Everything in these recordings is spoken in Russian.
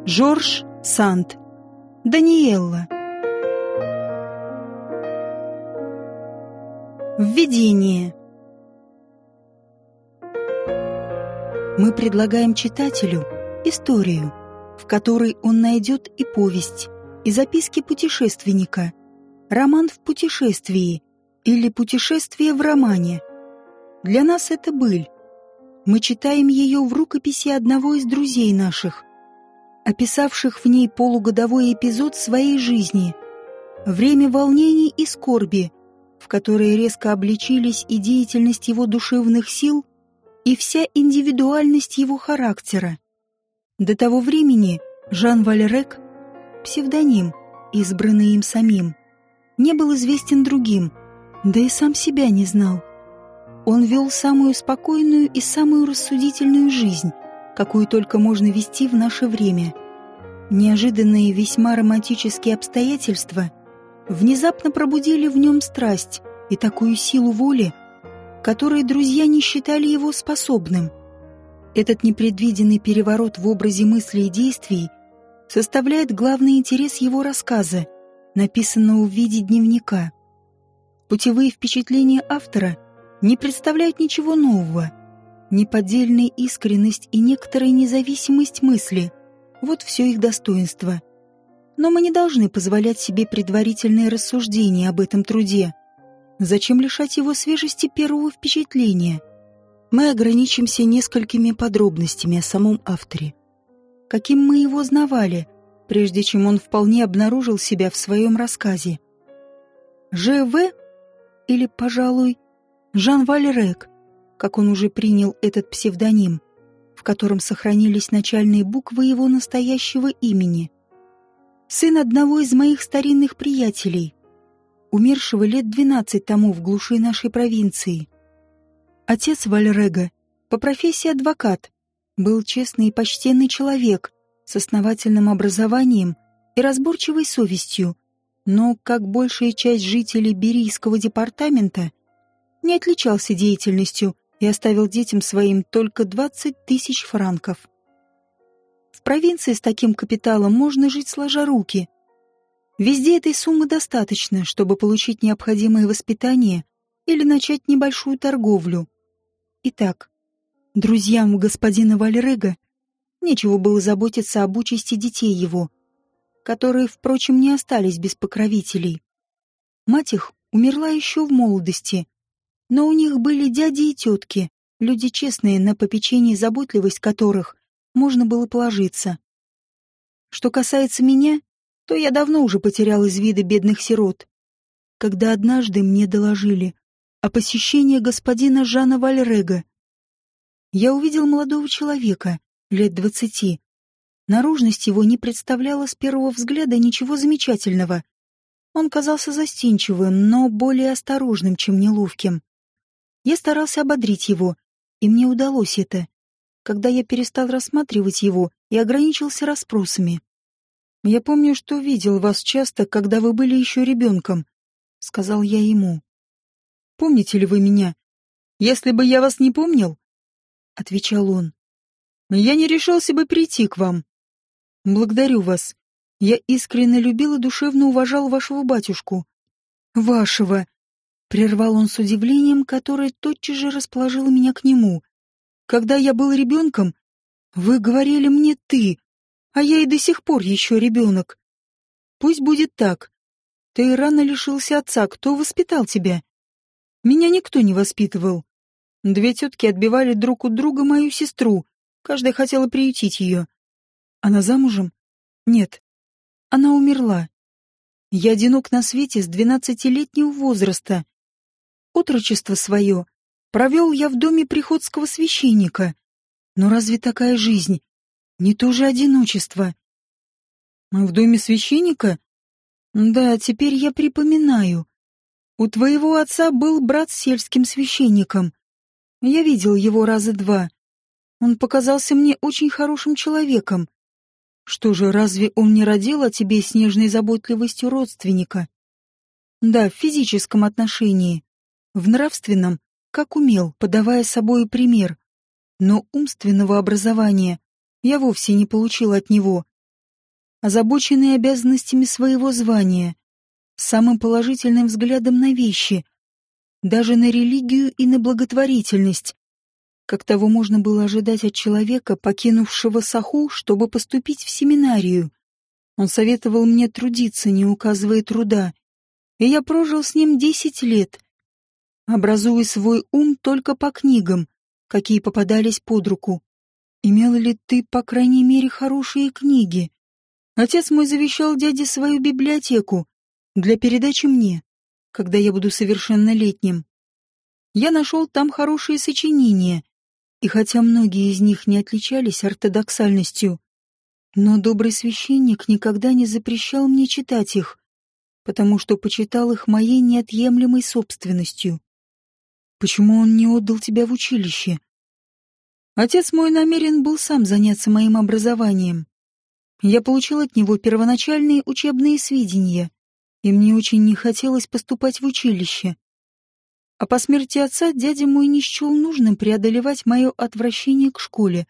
Жорж Санд. Даниэлла. Введение. Мы предлагаем читателю историю, в которой он найдет и повесть, и записки путешественника, роман в путешествии или путешествие в романе. Для нас это быль. Мы читаем ее в рукописи одного из друзей наших, описавших в ней полугодовой эпизод своей жизни, время волнений и скорби, в которые резко обличились и деятельность его душевных сил, и вся индивидуальность его характера. До того времени Жан Вальрек, псевдоним, избранный им самим, не был известен другим, да и сам себя не знал. Он вел самую спокойную и самую рассудительную жизнь, какую только можно вести в наше время. Неожиданные весьма романтические обстоятельства внезапно пробудили в нем страсть и такую силу воли, которой друзья не считали его способным. Этот непредвиденный переворот в образе мыслей и действий составляет главный интерес его рассказа, написанного в виде дневника. Путевые впечатления автора не представляют ничего нового. Неподдельная искренность и некоторая независимость мысли — вот все их достоинство. Но мы не должны позволять себе предварительные рассуждения об этом труде. Зачем лишать его свежести первого впечатления? Мы ограничимся несколькими подробностями о самом авторе. Каким мы его знавали, прежде чем он вполне обнаружил себя в своем рассказе. Ж.В. или, пожалуй, Жан Вальрек, как он уже принял этот псевдоним, в котором сохранились начальные буквы его настоящего имени. Сын одного из моих старинных приятелей, умершего лет 12 тому в глуши нашей провинции. Отец Вальрега, по профессии адвокат, был честный и почтенный человек с основательным образованием и разборчивой совестью, но, как большая часть жителей Берийского департамента, не отличался деятельностью и оставил детям своим только 20 тысяч франков. В провинции с таким капиталом можно жить сложа руки. Везде этой суммы достаточно, чтобы получить необходимое воспитание или начать небольшую торговлю. Итак, друзьям господина Вальрега нечего было заботиться об участи детей его, которые, впрочем, не остались без покровителей. Мать их умерла еще в молодости, но у них были дяди и тетки, люди честные, на попечение и заботливость которых можно было положиться. Что касается меня, то я давно уже потерял из вида бедных сирот. Когда однажды мне доложили о посещении господина Жана Вальрега, я увидел молодого человека, лет 20. Наружность его не представляла с первого взгляда ничего замечательного. Он казался застенчивым, но более осторожным, чем неловким. Я старался ободрить его, и мне удалось это, когда я перестал рассматривать его и ограничился расспросами. «Я помню, что видел вас часто, когда вы были еще ребенком», — сказал я ему. «Помните ли вы меня? Если бы я вас не помнил, — отвечал он, — я не решился бы прийти к вам. Благодарю вас. Я искренне любил и душевно уважал вашего батюшку». «Вашего!» — прервал он с удивлением, которое тотчас же расположило меня к нему. «Когда я был ребенком, вы говорили мне «ты», а я и до сих пор еще ребенок. Пусть будет так. Ты рано лишился отца. Кто воспитал тебя? Меня никто не воспитывал. Две тетки отбивали друг у друга мою сестру. Каждая хотела приютить ее. Она замужем? Нет. Она умерла. Я одинок на свете с 12-летнего возраста. Отрочество свое провел я в доме приходского священника. Но разве такая жизнь не то же одиночество? В доме священника? Да, теперь я припоминаю. У твоего отца был брат сельским священником. Я видел его раза два. Он показался мне очень хорошим человеком. Что же, разве он не родил о тебе с нежной заботливостью родственника? Да, в физическом отношении. В нравственном, как умел, подавая собой пример. Но умственного образования я вовсе не получил от него. озабоченный обязанностями своего звания, с самым положительным взглядом на вещи, даже на религию и на благотворительность, как того можно было ожидать от человека, покинувшего Саху, чтобы поступить в семинарию. Он советовал мне трудиться, не указывая труда, и я прожил с ним 10 лет, образуя свой ум только по книгам, какие попадались под руку. Имел ли ты, по крайней мере, хорошие книги? Отец мой завещал дяде свою библиотеку для передачи мне, когда я буду совершеннолетним. Я нашел там хорошие сочинения, и хотя многие из них не отличались ортодоксальностью, но добрый священник никогда не запрещал мне читать их, потому что почитал их моей неотъемлемой собственностью. Почему он не отдал тебя в училище? Отец мой намерен был сам заняться моим образованием. Я получил от него первоначальные учебные сведения, и мне очень не хотелось поступать в училище. А по смерти отца дядя мой не счел нужным преодолевать мое отвращение к школе.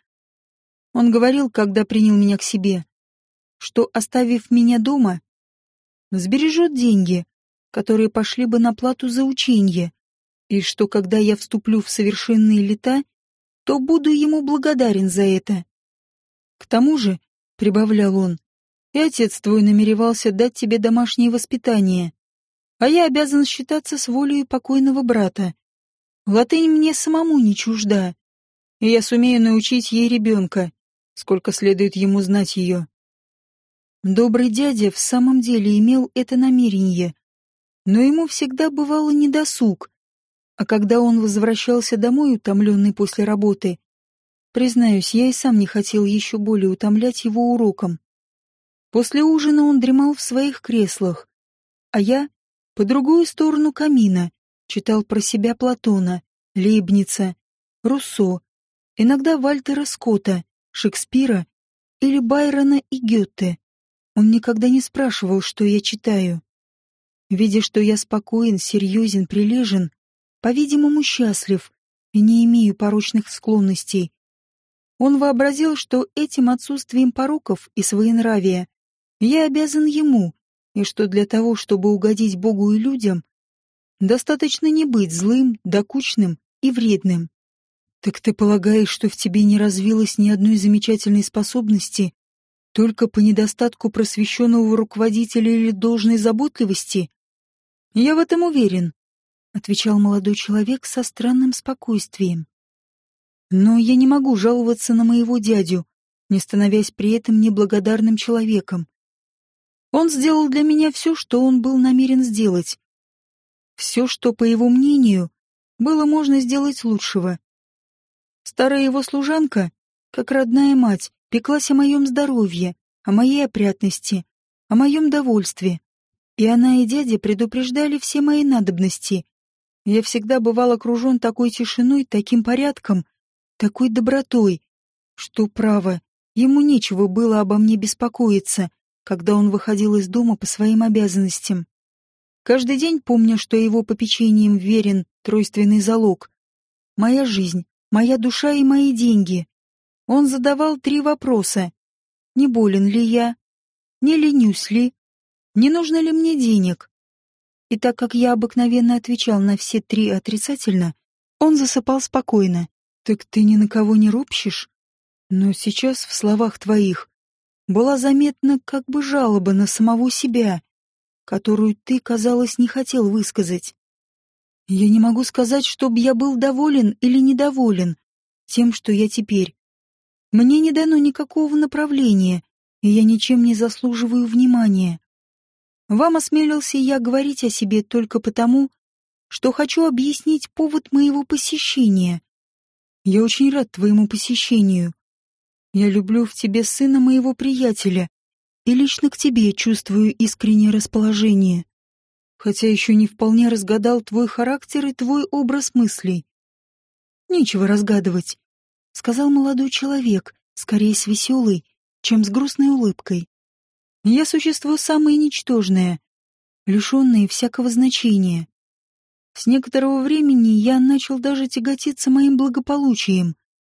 Он говорил, когда принял меня к себе, что, оставив меня дома, сбережет деньги, которые пошли бы на плату за ученье, и что, когда я вступлю в совершенные лета, то буду ему благодарен за это. К тому же, — прибавлял он, — и отец твой намеревался дать тебе домашнее воспитание, а я обязан считаться с волею покойного брата. Латынь мне самому не чужда, и я сумею научить ей ребенка, сколько следует ему знать ее. Добрый дядя в самом деле имел это намерение, но ему всегда бывало недосуг, а когда он возвращался домой, утомленный после работы, признаюсь, я и сам не хотел еще более утомлять его уроком. После ужина он дремал в своих креслах, а я, по другую сторону камина, читал про себя Платона, Лейбница, Руссо, иногда Вальтера Скотта, Шекспира или Байрона и Гёте. Он никогда не спрашивал, что я читаю. Видя, что я спокоен, серьезен, прилежен, по-видимому, счастлив и не имею порочных склонностей, он вообразил, что этим отсутствием пороков и своенравия я обязан ему, и что для того, чтобы угодить Богу и людям, достаточно не быть злым, докучным и вредным. Так ты полагаешь, что в тебе не развилось ни одной замечательной способности только по недостатку просвещенного руководителя или должной заботливости? Я в этом уверен, — отвечал молодой человек со странным спокойствием. Но я не могу жаловаться на моего дядю, не становясь при этом неблагодарным человеком. Он сделал для меня все, что он был намерен сделать. Все, что, по его мнению, было можно сделать лучшего. Старая его служанка, как родная мать, пеклась о моем здоровье, о моей опрятности, о моем довольстве. И она и дядя предупреждали все мои надобности. Я всегда бывал окружен такой тишиной, таким порядком, такой добротой, что, право, ему нечего было обо мне беспокоиться, когда он выходил из дома по своим обязанностям. Каждый день, помня, что его попечением верен тройственный залог — моя жизнь, моя душа и мои деньги, он задавал 3 вопроса: не болен ли я, не ленюсь ли, не нужно ли мне денег. И так как я обыкновенно отвечал на все 3 отрицательно, он засыпал спокойно. Так ты ни на кого не ропщешь? Но сейчас в словах твоих была заметна как бы жалоба на самого себя, которую ты, казалось, не хотел высказать. Я не могу сказать, чтоб я был доволен или недоволен тем, что я теперь. Мне не дано никакого направления, и я ничем не заслуживаю внимания. Вам осмелился я говорить о себе только потому, что хочу объяснить повод моего посещения. Я очень рад твоему посещению. Я люблю в тебе сына моего приятеля, и лично к тебе чувствую искреннее расположение, хотя еще не вполне разгадал твой характер и твой образ мыслей. Нечего разгадывать, — сказал молодой человек, скорее с веселой, чем с грустной улыбкой. Я существо самое ничтожное, лишенное всякого значения. С некоторого времени я начал даже тяготиться моим благополучием,